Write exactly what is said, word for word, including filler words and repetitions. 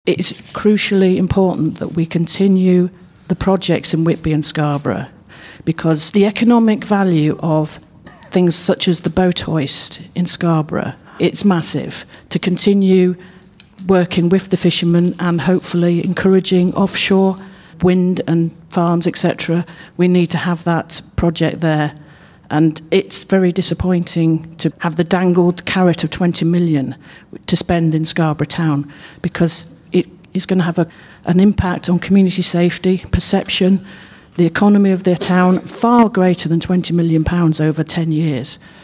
It's crucially important that we continue the projects in Whitby and Scarborough, because the economic value of things such as the boat hoist in Scarborough, it's massive. To continue working with the fishermen and hopefully encouraging offshore wind and farms, et cetera, we need to have that project there. And it's very disappointing to have the dangled carrot of twenty million to spend in Scarborough town, because it is going to have a, an impact on community safety, perception, the economy of their town, far greater than twenty million pounds over ten years.